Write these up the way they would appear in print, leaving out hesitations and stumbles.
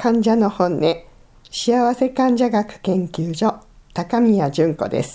患者の本音、幸せ患者学研究所高宮純子です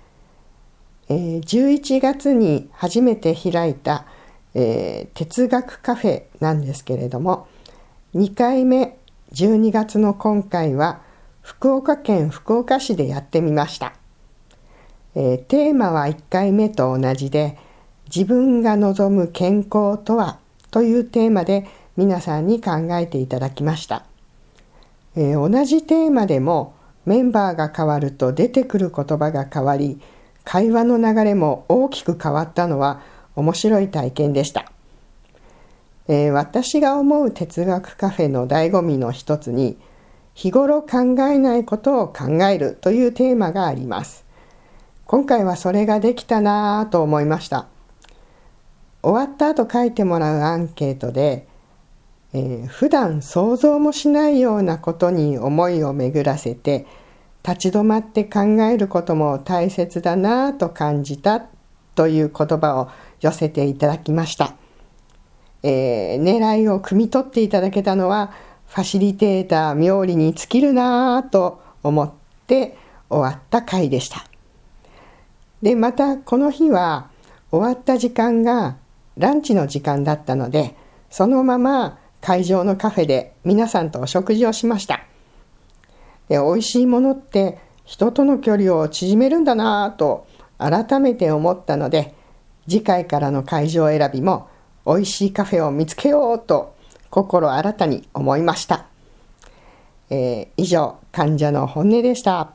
。11月に初めて開いた、哲学カフェなんですけれども、2回目12月の今回は福岡県福岡市でやってみました。テーマは1回目と同じで、自分が望む健康とはというテーマで皆さんに考えていただきました。同じテーマでもメンバーが変わると出てくる言葉が変わり、会話の流れも大きく変わったのは面白い体験でした。私が思う哲学カフェの醍醐味の一つに、日頃考えないことを考えるというテーマがあります。今回はそれができたなぁと思いました。終わった後書いてもらうアンケートで、普段想像もしないようなことに思いを巡らせて立ち止まって考えることも大切だなぁと感じたという言葉を寄せていただきました。狙いを汲み取っていただけたのはファシリテーター冥利に尽きるなぁと思って終わった回でした。で、またこの日は終わった時間がランチの時間だったので、そのまま会場のカフェで皆さんとお食事をしました。で、美味しいものって人との距離を縮めるんだなぁと改めて思ったので、次回からの会場選びも美味しいカフェを見つけようと心新たに思いました。以上、患者の本音でした。